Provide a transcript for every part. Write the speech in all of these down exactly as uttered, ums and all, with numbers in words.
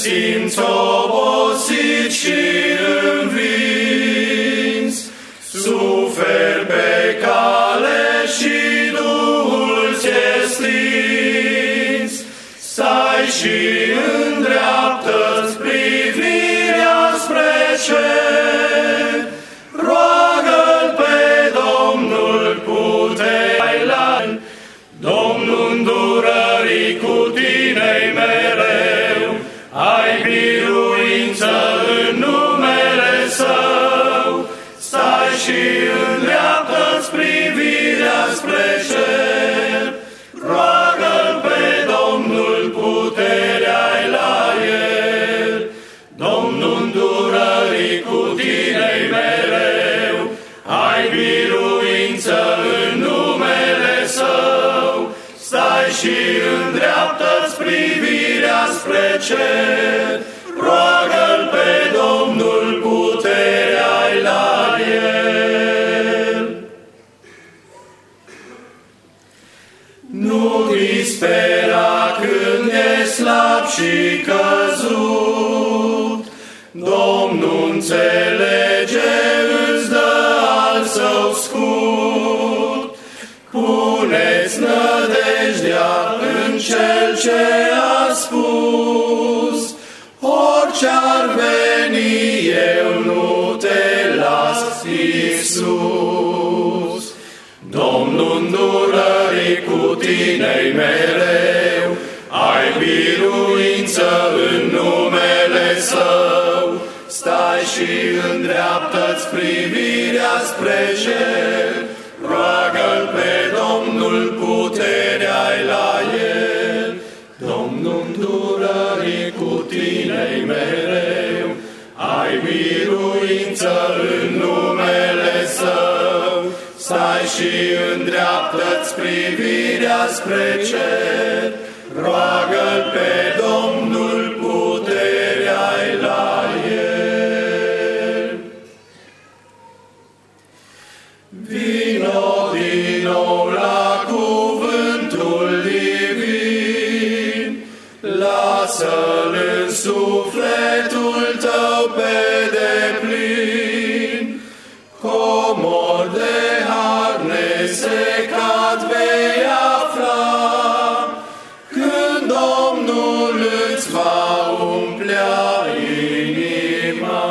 simți obosit și învins, suferi pe cale și Duhul ți-e stins, stai și îndreaptă-ți privirea spre cer, roagă-L pe Domnul puterea, Domnul îndurării cu tine-i mereu, ai biruință în numele Său, stai și îndreaptă-ți privirea spre cer, roagă-L pe Domnul puterea-i la El, Domnul îndurării cu tine-i mereu, ai biruință în numele Său, stai și îndreaptă-ți privirea spre cer, roagă-L pe Domnul puterea-i la El. Nu dispera când e slab și căzut, Domnul înțelege, îți dă al Său scut. Puneți nădejdea în Cel ce a spus, orice-ar veni eu nu te las, Iisus. Domnul îndurării cu tine-i mereu, ai biruință în numele Său, stai și îndreaptă-ți privirea spre cer, roagă-L pe Domnul puterea-i la El, Domnul îndurării cu tine-i mereu, ai biruință în numele Său, stai și îndreaptă-ți privirea spre cer, roagă-L pe Domnul puterea-i la El. Vino din nou la cuvântul divin, lasă-L în sufletul tău pe deplin, comor de har nesecat vei afla, când Domnul îți va umplea inima.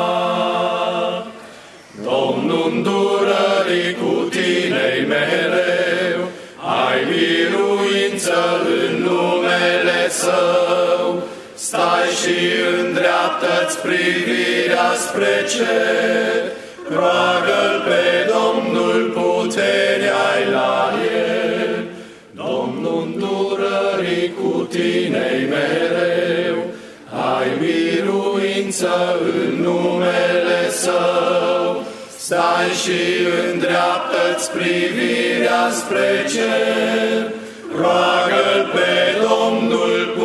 Domnul îndurării cu tine-i mereu, ai biruință în numele Său, stai și îndreaptă-ți privirea spre cer, roagă-L pe Domnul puterea-i la El, Domnul îndurării cu tine-i mereu, ai biruință în numele Său, stai și îndreaptă-ți privirea spre cer, roagă-L pe Domnul